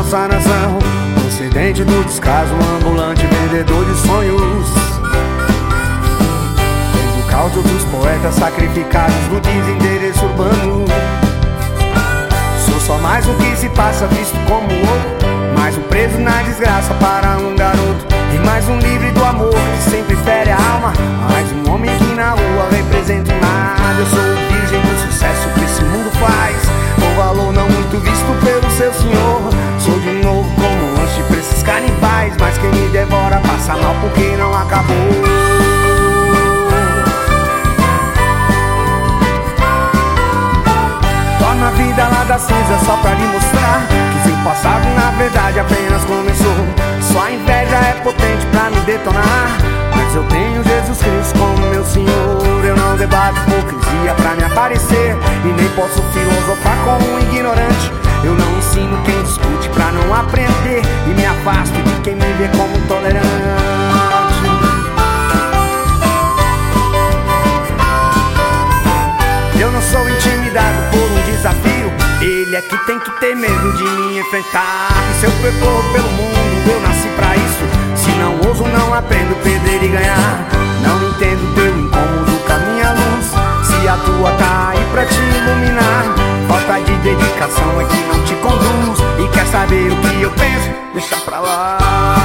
nossa nação, procedente do descaso, ambulante vendedor de sonhos. Desde o caos dos poetas sacrificados no desinteresso urbano. Sou só mais um que se passa visto como outro, mais um preso na desgraça para um garoto, e mais um livre do amor que sempre fere a alma, mais um homem que na rua representa o nada. Eu sou o virgem do sucesso que esse mundo faz, com valor não muito visto pelo seu senhor. Sou de novo como um lanche pra esses canibais, mas quem me devora passa mal porque não acabou. Torna a vida lá da cinza só pra lhe mostrar que seu passado na verdade apenas começou. Sua inveja é potente pra me detonar, mas eu tenho Jesus Cristo como meu Senhor. Eu não debato hipocrisia pra me aparecer, e nem posso filosofar como um ignorante. Eu não ensino quem discute pra não aprender, e me afasto de quem me vê como tolerante. Eu não sou intimidado por um desafio, ele é que tem que ter medo de me enfrentar. E se eu percorro pelo mundo, eu nasci pra isso. Se não ouso, não aprendo, perder e ganhar. Não entendo teu incômodo com a minha luz, se a tua tá aí pra te iluminar. Falta de dedicação é que não te conduz, e quer saber o que eu penso? Deixa pra lá.